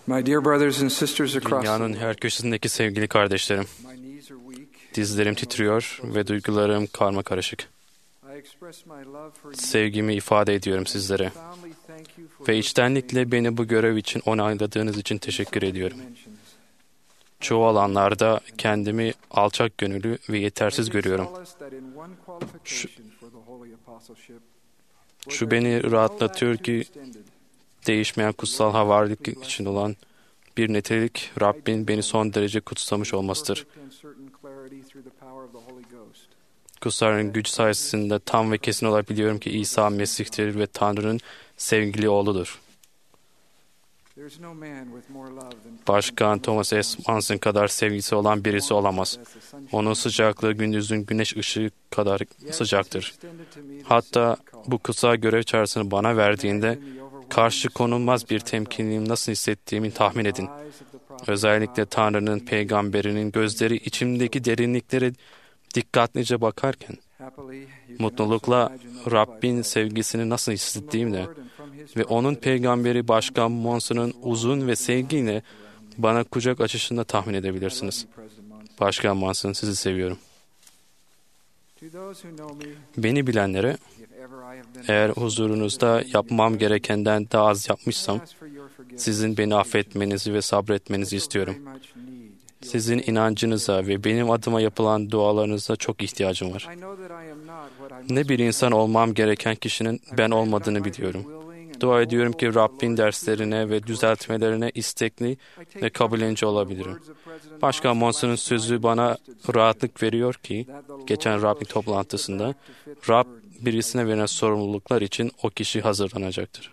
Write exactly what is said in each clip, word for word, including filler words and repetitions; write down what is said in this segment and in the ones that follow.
My dear brothers and sisters across the Dünyanın world, her köşesindeki sevgili kardeşlerim, my knees are weak. dizlerim titriyor ve duygularım karmakarışık. I express my love for you. Sevgimi ifade ediyorum sizlere Profoundly thank you for ve your içtenlikle beni bu görev için onayladığınız için teşekkür ediyorum. dimensions. Çoğu alanlarda kendimi alçak gönüllü ve yetersiz I take görüyorum. solace that in one qualification for the holy apostleship, where Şu there beni is no rahatlatıyor latitude ki extended, değişmeyen kutsal havarilik için olan bir nitelik Rabbin beni son derece kutsamış olmasıdır. perfect and certain clarity through the power of the Holy Ghost. Kutsarın güç sayesinde tam ve kesin olabiliyorum ki İsa Mesih'tir ve Tanrı'nın sevgili oğludur. There is no man with more love than Başkan Thomas S. Manson kadar sevgisi olan birisi olamaz. as the sunshine. Onun sıcaklığı gündüzün güneş ışığı kadar Yet sıcaktır. he extended to me this Hatta call. bu kutsal görev çağrısını bana verdiğinde Imagine the overwhelming karşı konulmaz bir sorrow I felt. temkinliğimi nasıl hissettiğimi tahmin edin. The eyes of the prophet Özellikle God Tanrı'nın peygamberinin gözleri içimdeki derinliklere dikkatlice bakarken, happily, you can mutlulukla also imagine the love I Rabbin felt sevgisini nasıl from the hissettiğimle Lord and from his ve onun prophet peygamberi Başkan Monson'un uzun ve sevgiyle bana kucak açışında tahmin edebilirsiniz. Başkan Monson, sizi seviyorum. To those who know me, Beni bilenlere, if ever I have been eğer huzurunuzda yapmam gerekenden daha az yapmışsam, ask for your forgiveness. sizin beni affetmenizi ve sabretmenizi istiyorum. Sizin inancınıza ve benim adıma yapılan dualarınıza çok ihtiyacım var. Ne bir insan olmam gereken kişinin ben olmadığını biliyorum. Dua ediyorum ki Rabbin derslerine ve düzeltmelerine istekli ve kabullenci olabilirim. Başkan Monson'un sözü bana rahatlık veriyor ki, geçen Rabbin toplantısında, Rab birisine verilen sorumluluklar için o kişi hazırlanacaktır.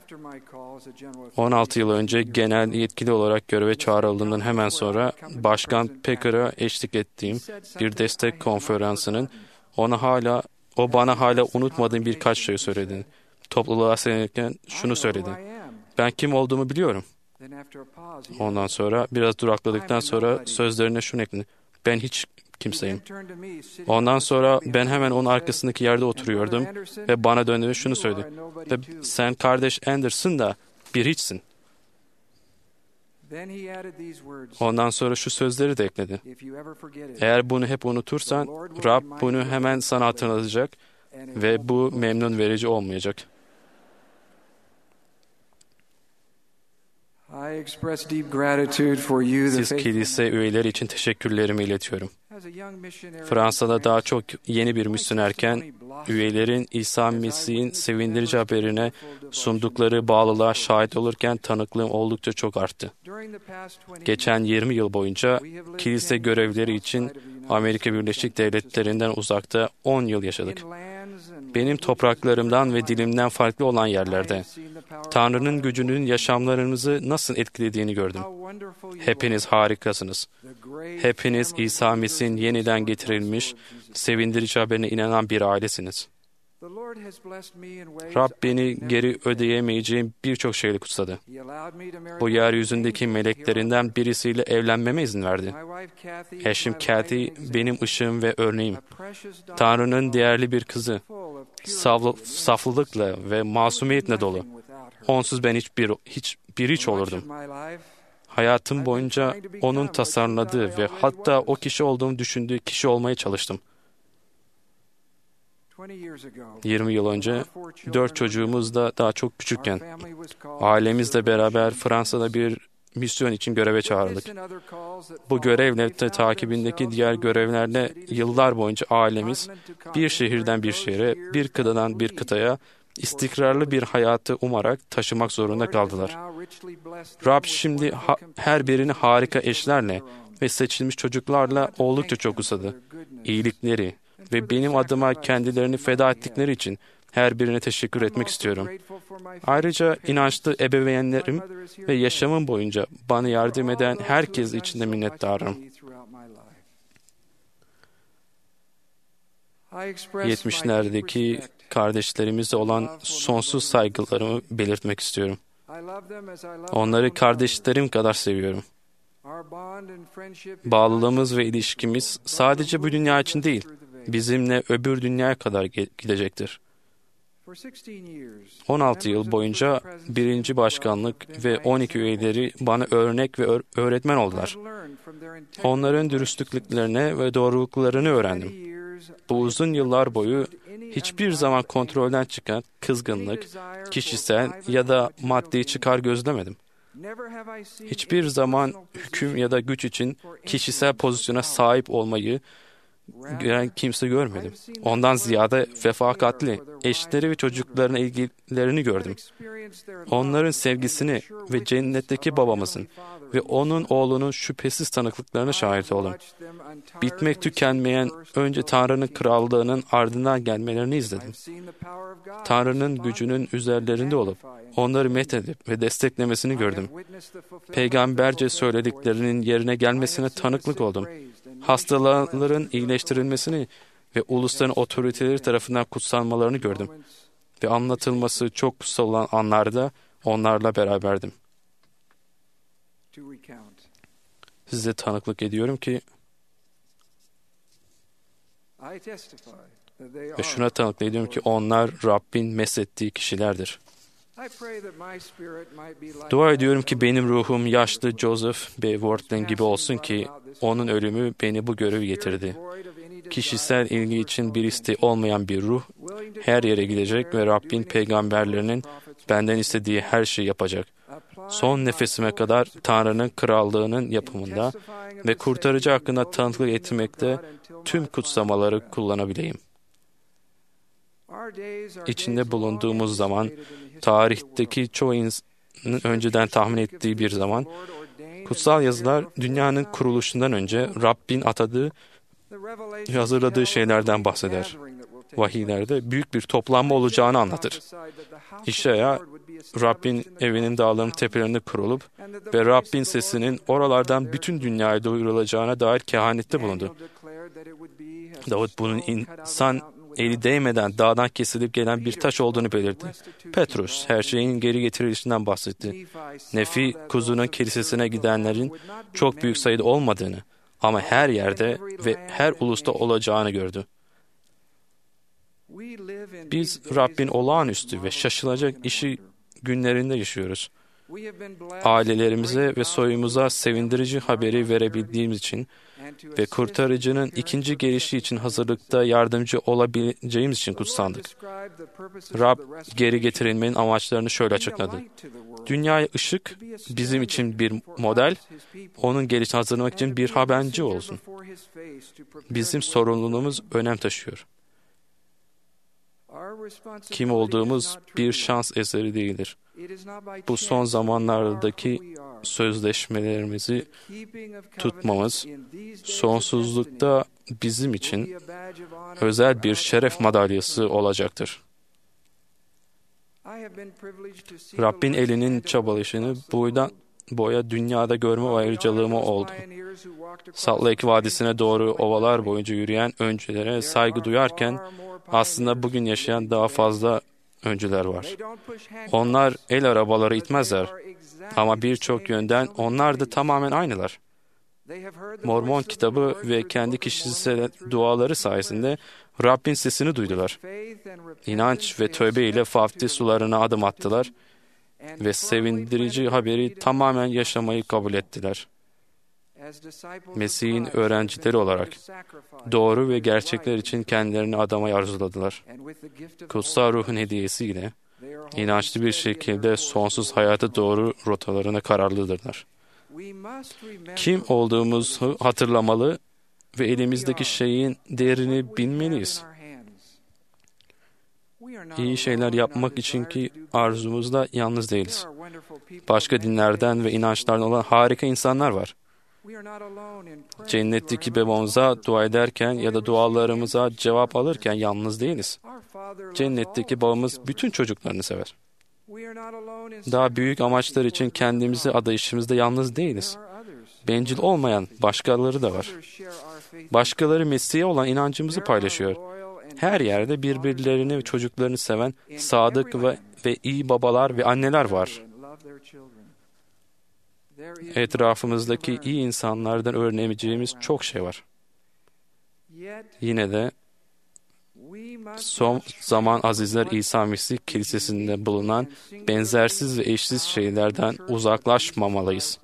on altı yıl önce genel yetkili olarak göreve çağrıldığından hemen sonra Başkan Pecker'a eşlik ettiğim bir destek konferansının ona hala o bana hala unutmadığım birkaç şey söyledi. Topluluğa seslenirken şunu söyledi. Ben kim olduğumu biliyorum. Ondan sonra biraz durakladıktan sonra sözlerine şunu ekledi. Ben hiç kimseyim. Ondan sonra ben hemen onun arkasındaki yerde oturuyordum ve bana döndü ve şunu söyledi. Ve sen kardeş Anderson da bir hiçsin. Ondan sonra şu sözleri de ekledi. Eğer bunu hep unutursan Rab bunu hemen sana hatırlatacak ve bu memnun verici olmayacak. Siz kilise üyeleri için teşekkürlerimi iletiyorum. Fransa'da daha çok yeni bir misyonerken üyelerin İsa Mesih'in sevindirici haberine sundukları bağlılığa şahit olurken tanıklığım oldukça çok arttı. Geçen yirmi yıl boyunca kilise görevleri için Amerika Birleşik Devletleri'nden uzakta on yıl yaşadık. Benim topraklarımdan ve dilimden farklı olan yerlerde Tanrı'nın gücünün yaşamlarımızı nasıl etkilediğini gördüm. Hepiniz harikasınız. Hepiniz İsa Mesih'in yeniden getirilmiş, sevindirici haberine inanan bir ailesiniz. Rab beni geri ödeyemeyeceğim birçok şeyle kutsadı. Bu yeryüzündeki meleklerinden birisiyle evlenmeme izin verdi. Eşim Kathy benim ışığım ve örneğim. Tanrı'nın değerli bir kızı. Saflı, saflılıkla ve masumiyetle dolu. Onsuz ben hiçbir hiç bir hiç olurdum. Hayatım boyunca onun tasarladığı ve hatta o kişi olduğumu düşündüğü kişi olmaya çalıştım. yirmi yıl önce dört çocuğumuz da daha çok küçükken ailemizle beraber Fransa'da bir misyon için göreve çağrıldık. Bu görevle de takibindeki diğer görevlerle yıllar boyunca ailemiz bir şehirden bir şehre, bir kıtadan bir kıtaya istikrarlı bir hayatı umarak taşımak zorunda kaldılar. Rab şimdi ha- her birini harika eşlerle ve seçilmiş çocuklarla oldukça çok usadı. İyilikleri ve benim adıma kendilerini feda ettikleri için her birine teşekkür etmek istiyorum. Ayrıca inançlı ebeveynlerim ve yaşamım boyunca bana yardım eden herkes için de minnettarım. yetmişlerdeki kardeşlerimize olan sonsuz saygılarımı belirtmek istiyorum. Onları kardeşlerim kadar seviyorum. Bağlılığımız ve ilişkimiz sadece bu dünya için değil, bizimle öbür dünyaya kadar gidecektir. on altı yıl boyunca birinci başkanlık ve on iki üyeleri bana örnek ve öğretmen oldular. Onların dürüstlüklerine ve doğruluklarını öğrendim. Bu uzun yıllar boyu hiçbir zaman kontrolden çıkan kızgınlık, kişisel ya da maddi çıkar gözlemedim. Hiçbir zaman hüküm ya da güç için kişisel pozisyona sahip olmayı gören kimse görmedim. Ondan ziyade refakatli, eşleri ve çocuklarına ilgilerini gördüm. Onların sevgisini ve cennetteki babamızın ve onun oğlunun şüphesiz tanıklıklarına şahit oldum. Bitmek tükenmeyen önce Tanrı'nın krallığının ardından gelmelerini izledim. Tanrı'nın gücünün üzerlerinde olup onları methedip ve desteklemesini gördüm. Peygamberce söylediklerinin yerine gelmesine tanıklık oldum. Hastaların iyileştirilmesini ve ulusların otoriteleri tarafından kutsanmalarını gördüm. Ve anlatılması çok kutsal olan anlarda onlarla beraberdim. Size tanıklık ediyorum ki ve şuna tanıklık ediyorum ki onlar Rabbin meshettiği kişilerdir. Dua ediyorum ki benim ruhum yaşlı Joseph B. Worthling gibi olsun ki onun ölümü beni bu görevi getirdi. Kişisel ilgi için bir isteği olmayan bir ruh her yere gidecek ve Rabbin peygamberlerinin benden istediği her şeyi yapacak. Son nefesime kadar Tanrı'nın krallığının yapımında ve kurtarıcı hakkında tanıklık etmekte tüm kutsamaları kullanabileyim. İçinde bulunduğumuz zaman, tarihteki çoğu insanın önceden tahmin ettiği bir zaman, kutsal yazılar dünyanın kuruluşundan önce Rabbin atadığı ve hazırladığı şeylerden bahseder. Vahiylerde büyük bir toplanma olacağını anlatır. İşaya Rabbin evinin dağların tepelerinde kurulup ve Rabbin sesinin oralardan bütün dünyaya duyurulacağına dair kehanette bulundu. Davut bunun insan eli değmeden dağdan kesilip gelen bir taş olduğunu belirtti. Petrus her şeyin geri getirilişinden bahsetti. Nefi kuzunun kilisesine gidenlerin çok büyük sayıda olmadığını ama her yerde ve her ulusta olacağını gördü. Biz Rabbin olağanüstü ve şaşılacak işi günlerinde yaşıyoruz. Ailelerimize ve soyumuza sevindirici haberi verebildiğimiz için ve kurtarıcının ikinci gelişi için hazırlıkta yardımcı olabileceğimiz için kutsandık. Rab geri getirilmenin amaçlarını şöyle açıkladı. Dünyaya ışık, bizim için bir model, onun gelişini hazırlamak için bir haberci olsun. Bizim sorumluluğumuz önem taşıyor. Kim olduğumuz bir şans eseri değildir. Bu son zamanlardaki sözleşmelerimizi tutmamız, sonsuzlukta bizim için özel bir şeref madalyası olacaktır. Rabbin elinin çabalayışını boydan boya dünyada görme ayrıcalığıma oldu. Salt Lake Vadisi'ne doğru ovalar boyunca yürüyen öncülere saygı duyarken aslında bugün yaşayan daha fazla öncüler var. Onlar el arabaları itmezler ama birçok yönden onlar da tamamen aynılar. Mormon kitabı ve kendi kişisel duaları sayesinde Rabbin sesini duydular. İnanç ve tövbe ile vaftiz sularına adım attılar ve sevindirici haberi tamamen yaşamayı kabul ettiler. Mesih'in öğrencileri olarak doğru ve gerçekler için kendilerini adamayı arzuladılar. Kutsal Ruh'un hediyesiyle inançlı bir şekilde sonsuz hayata doğru rotalarına kararlıdırlar. Kim olduğumuzu hatırlamalı ve elimizdeki şeyin değerini bilmeliyiz. İyi şeyler yapmak için ki arzumuzda yalnız değiliz. Başka dinlerden ve inançlardan olan harika insanlar var. Cennetteki babamıza dua ederken ya da dualarımıza cevap alırken yalnız değiliz. Cennetteki babamız bütün çocuklarını sever. Daha büyük amaçlar için kendimizi adayışımızda yalnız değiliz. Bencil olmayan başkaları da var. Başkaları Mesih'e olan inancımızı paylaşıyor. Her yerde birbirlerini ve çocuklarını seven sadık ve, ve iyi babalar ve anneler var. Etrafımızdaki iyi insanlardan öğreneceğimiz çok şey var. Yine de Son zaman azizler İsa Mesih Kilisesi'nde bulunan benzersiz ve eşsiz şeylerden uzaklaşmamalıyız.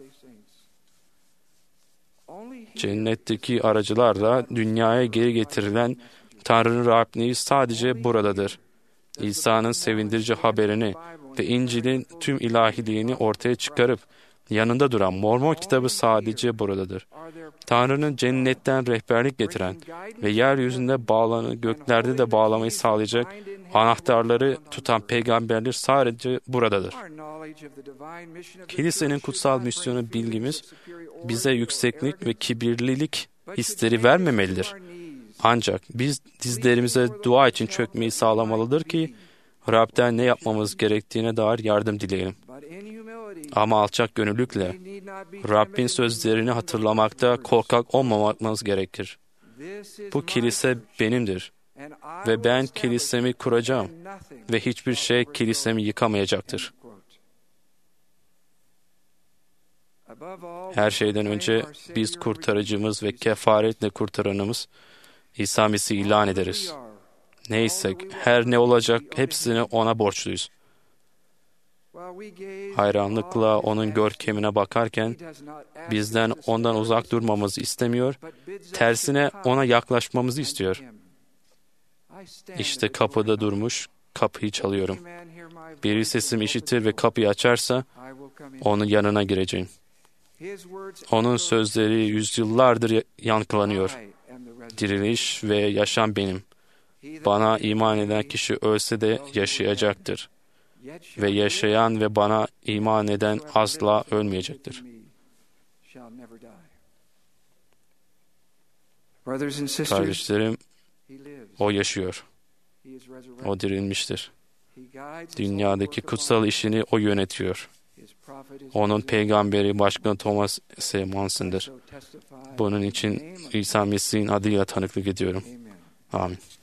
Cennetteki aracılarla dünyaya geri getirilen Tanrı'nın Rabliği sadece buradadır. İsa'nın sevindirici haberini ve İncil'in tüm ilahiliğini ortaya çıkarıp yanında duran Mormon kitabı sadece buradadır. Tanrı'nın cennetten rehberlik getiren ve yeryüzünde bağlanı, göklerde de bağlamayı sağlayacak anahtarları tutan peygamberler sadece buradadır. Kilisenin kutsal misyonu bilgimiz bize yükseklik ve kibirlilik hisleri vermemelidir. Ancak biz dizlerimize dua için çökmeyi sağlamalıdır ki Rab'den ne yapmamız gerektiğine dair yardım dileyelim. Ama alçak gönüllükle Rabbin sözlerini hatırlamakta korkak olmamamız gerekir. Bu kilise benimdir ve ben kilisemi kuracağım ve hiçbir şey kilisemi yıkamayacaktır. Her şeyden önce biz kurtarıcımız ve kefaretle kurtaranımız İsa Mesih'i ilan ederiz. Neyse, her ne olacak hepsini ona borçluyuz. Hayranlıkla onun görkemine bakarken bizden ondan uzak durmamızı istemiyor, tersine ona yaklaşmamızı istiyor. İşte kapıda durmuş, kapıyı çalıyorum. Biri sesimi işitir ve kapıyı açarsa onun yanına gireceğim. Onun sözleri yüzyıllardır yankılanıyor. Diriliş ve yaşam benim. Bana iman eden kişi ölse de yaşayacaktır. Ve yaşayan ve bana iman eden asla ölmeyecektir. Kardeşlerim, o yaşıyor. O dirilmiştir. Dünyadaki kutsal işini o yönetiyor. Onun peygamberi Başkan Thomas S. Manson'dır. Bunun için İsa Mesih'in adıyla tanıklık ediyorum. Amin.